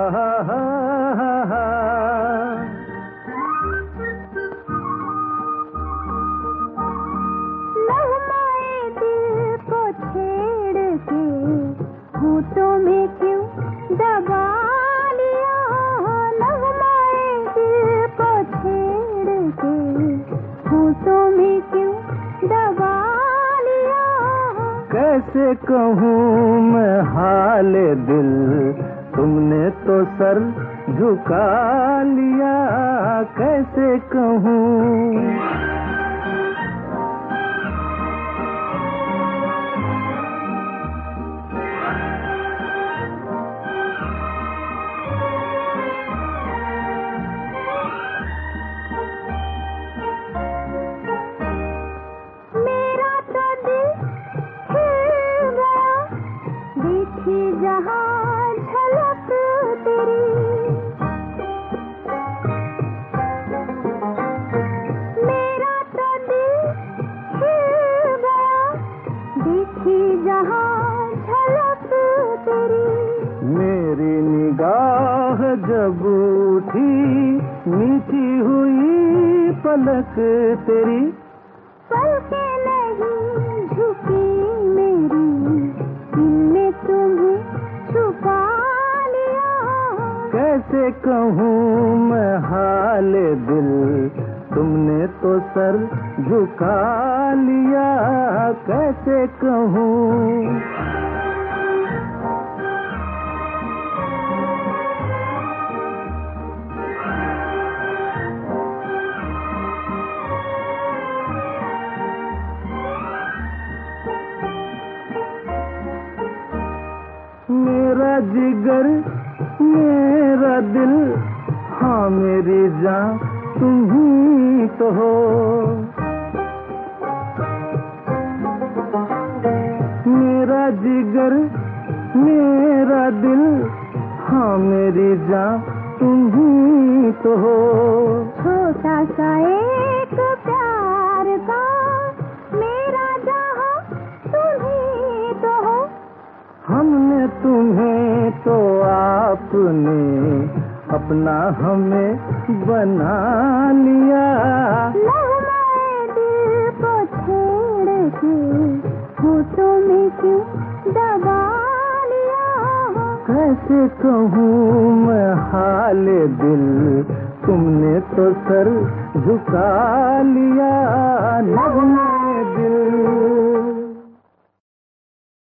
तुम्हें क्यों दबा लिया, नगमाए दिल को छेड़ के होठों में क्यों दबा लिया। कैसे कहूँ मैं हाल दिल, तुमने तो सर झुका लिया, कैसे कहूँ। जहाँ झलक तेरी, मेरा तो दिल खिल गया, देखी जहाँ झलक तेरी। मेरी निगाह जब उठी, मीठी हुई पलक तेरी, पलकें नहीं झुकी मेरी, इनमें तुम्हें छुपा लिया। कैसे कहूँ मैं हाल दिल, तुमने तो सर झुका लिया, कैसे कहूँ। मेरा जिगर मेरा दिल, हाँ मेरी जान तुम ही तो हो। मेरा जिगर मेरा दिल, हाँ मेरी जान तुम ही तो हो। छोटा सा एक प्यार का मेरा जहाँ तुम ही तो हो। हमने तुम्हें तो आपने अपना हमें बना लिया। नगमाए दिल को छेड़ के होठों में क्यों दबा लिया। कैसे कहूँ मैं हाल दिल, तुमने तो सर झुका लिया। नगमा